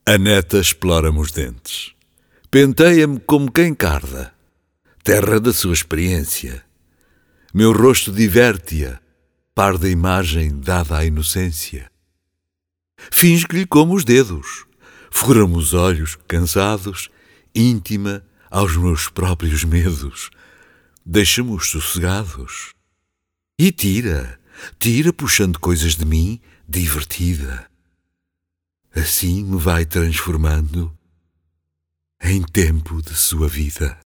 A neta explora-me os dentes. Penteia-me como quem carda. Terra da sua experiência. Meu rosto diverte-a, par da imagem dada à inocência. Finge-lhe como os dedos. Fura-me os olhos, cansados, íntima aos meus próprios medos. Deixa-me-os sossegados. E tira puxando coisas de mim, divertida. Assim me vai transformando em tempo de sua vida.